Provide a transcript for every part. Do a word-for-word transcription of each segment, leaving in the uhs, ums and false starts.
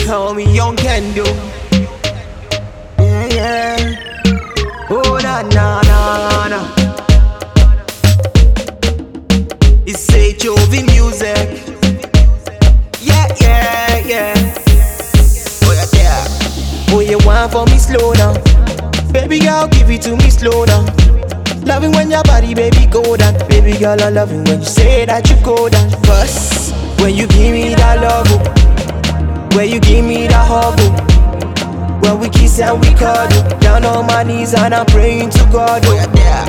call me Young Kendo. Yeah, yeah. Oh, na na na na. It's H O V music. Yeah, yeah, yeah. Oh, yeah, yeah. Oh, you want for me slow now? Baby girl, give it to me slow now. Loving when your body, baby, go down. Baby girl, I love it when you say that you go down. Cause when you give me that love, oh, when you give me that hug, oh, when we kiss and we cuddle, down on my knees and I'm praying to God. Oh, yeah, yeah.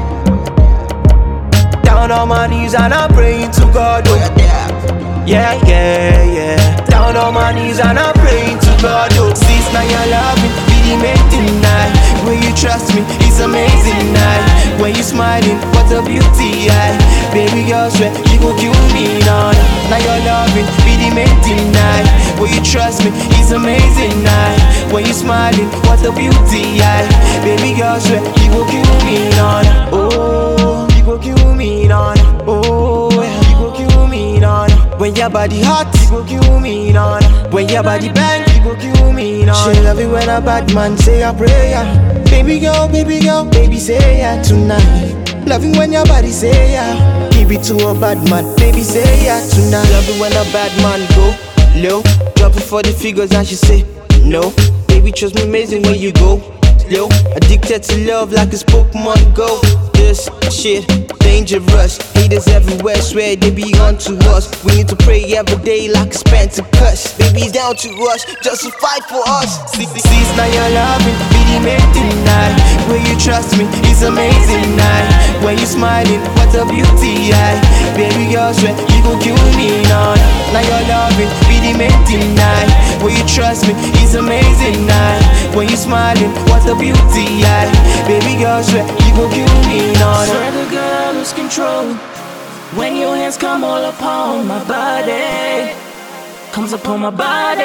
Down on my knees and I'm praying to God. Oh, yeah, yeah. Yeah, yeah, yeah. Down on my knees and I'm praying to God. Oh, sis, now you're loving, be the main thing night. When you trust me, it's amazing night. When you smiling, what a beauty, yeah. Baby girl, swear you gon' kill me now. Now you're loving, be the main thing night. When you trust me, it's amazing night. When you smiling, what a beauty, yeah. Baby girl, swear you gon' kill me now. Oh, you gon' kill me now. Oh, you gon' kill me now. When your body hot, you gon' kill me now. When your body bang, you gon' kill me now. She love it when a bad man say a prayer. Baby girl, baby girl, baby say yeah tonight. Loving when your body say yeah. Give it to a bad man, baby say yeah tonight. Love it when a bad man go low. Drop it for the figures and she say no. Baby trust me amazing when you go slow. Addicted to love like it's Pokemon Go. This shit dangerous. Haters everywhere swear they be on to us. We need to pray every day like it's Pentecost. Baby's down to us just to fight for us. See, see, now you're loving, be the main thing night. When you trust me, it's amazing night. When you smiling, what a beauty, yeah. Baby girl, swear you gon' kill me now. Now you're loving, be the main thing night. When you trust me, it's amazing night. When you smiling, what a beauty, yeah. Baby girl, swear you gon' kill me now. Swear to God, I lose control when your hands come all upon my body. Comes upon my body.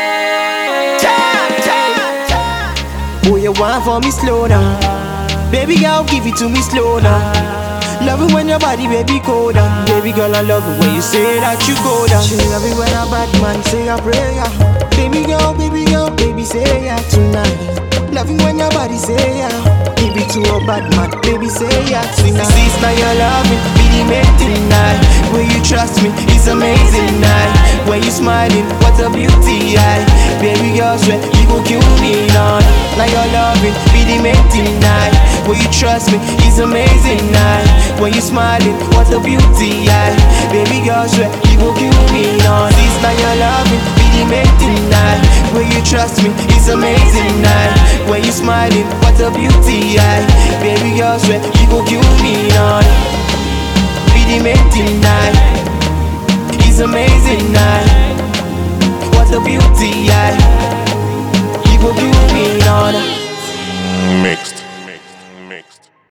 Tap, tap, tap. Oh, you want for me slow down. Baby girl, give it to me slow down. Love it when your body, baby, go down. Baby girl, I love it when you say that you go down. She love it when a bad man say a prayer. Baby girl, baby girl, baby say yeah tonight. Love it when your body say yeah. Give it to a bad man, baby say yeah tonight. Sis, now you're loving, be the main thing night. When you trust me, it's amazing night. When you smiling, what a beauty, yeah. Baby girl, swear you gon' kill me now. Now you're loving, be the main thing night. When you trust me, it's amazing night. When you smiling, what a beauty, yeah. Baby girl, swear you gon' kill me now. Sis, now you're loving, be the main thing night. When you trust me, it's amazing night. When you smiling, what a beauty, yeah. Baby girl, swear you gon' kill me now. Be the main thing night. It's amazing night. What a beauty, yeah. You gon' kill me now. Mixed.